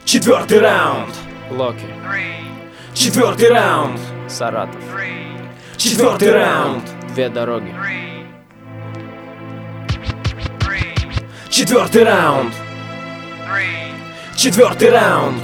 Четвертый раунд. Локи. Четвертый раунд. Саратов. Четвертый раунд. Две дороги. Четвертый раунд. Четвертый раунд.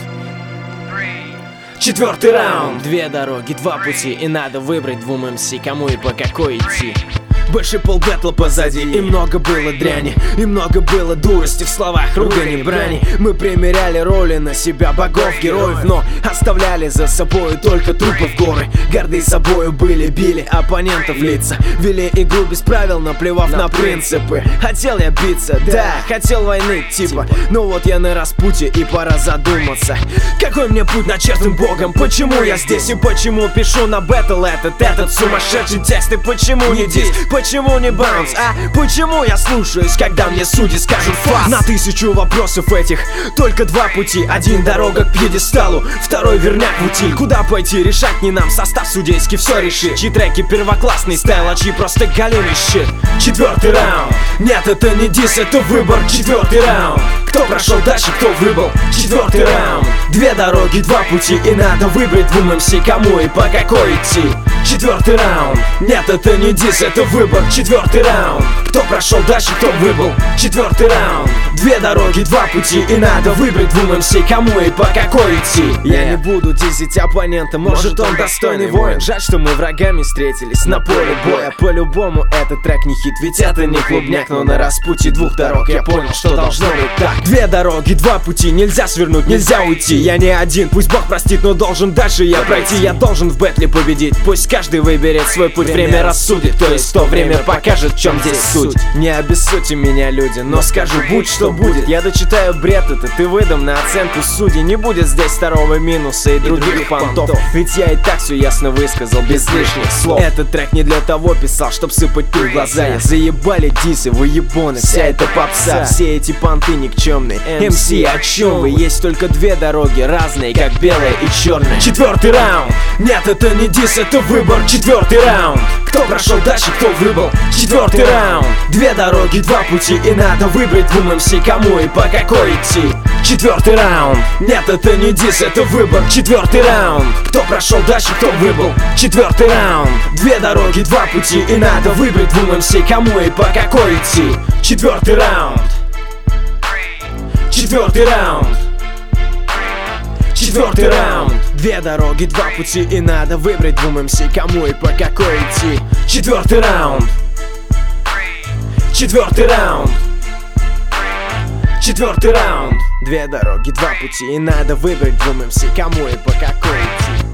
Четвертый раунд. Две дороги, два пути, и надо выбрать двум МС, кому и по какой идти. Больше полбэтла позади, и много было дряни, и много было дурости в словах, ругани, брани. Мы примеряли роли на себя богов, героев, но оставляли за собой только трупы в горы. Горды собою были, били оппонентов в лица, вели игру без правил, наплевав на принципы. Хотел я биться, да, хотел войны, типа. Но вот я на распутье, и пора задуматься, какой мне путь начертан Богом, почему я здесь и почему пишу на бэтл этот сумасшедший текст, и почему не диск. Почему не баунс, а почему я слушаюсь, когда мне судьи скажут фас? На тысячу вопросов этих только два пути. Один дорога к пьедесталу, второй верняк в утиль. Куда пойти, решать не нам, состав судейский все решит. Чьи треки первоклассный стайл, а чьи просто галимый щит. Четвертый раунд. Нет, это не дис, это выбор. Четвертый раунд. Кто прошел дальше, кто выбыл. Четвертый раунд. Две дороги, два пути, и надо выбрать двум МС, кому и по какой идти. Четвертый раунд. Нет, это не дис, это выбор. Четвертый раунд. Кто прошел дальше, кто выбыл. Четвертый раунд. Две дороги, два пути, и надо выбрать двум МС, кому и по какой идти. Я не буду дизить оппонента, может он достойный воин. Жаль, что мы врагами встретились на поле боя. По-любому этот трек не хит, ведь это не клубняк. Но на распутье двух дорог я понял, что должно быть так. Две дороги, два пути, нельзя свернуть, нельзя уйти. Я не один, пусть Бог простит, но должен дальше я пройти. Я должен в бэтле победить, пусть каждый выберет свой путь. Время рассудит, то есть то время покажет, в чем здесь суть. Не обессудьте меня, люди, но скажу, будь что будет. Я дочитаю бред этот и выдам на оценку судей. Не будет здесь второго минуса и других понтов, ведь я и так все ясно высказал, без лишних слов. Этот трек не для того писал, чтоб сыпать пыль в глаза. Заебали дисы, вы ебоны, вся эта попса. Все эти понты никчемные, МС, о чем вы? Есть только две дороги, разные, как белая и черная. Четвертый раунд. Нет, это не дис, это выбор. Четвертый раунд. Кто прошел дальше, кто выбыл. Четвертый раунд. Две дороги, два пути, и надо выбрать двум МС, кому и по какой идти. Четвертый раунд. Нет, это не дис, это выбор. Четвертый раунд. Кто прошел дальше, кто выбыл. Четвертый раунд. Две дороги, два пути, и надо выбрать двум МС, кому и по какой идти. Четвертый раунд. Четвертый раунд. Четвертый раунд. Две дороги, два пути, и надо выбрать двум МС, кому и по какой идти. Четвертый раунд. Четвертый раунд. Четвертый раунд. Две дороги, два пути, и надо выбрать двум МС, кому и по какой идти.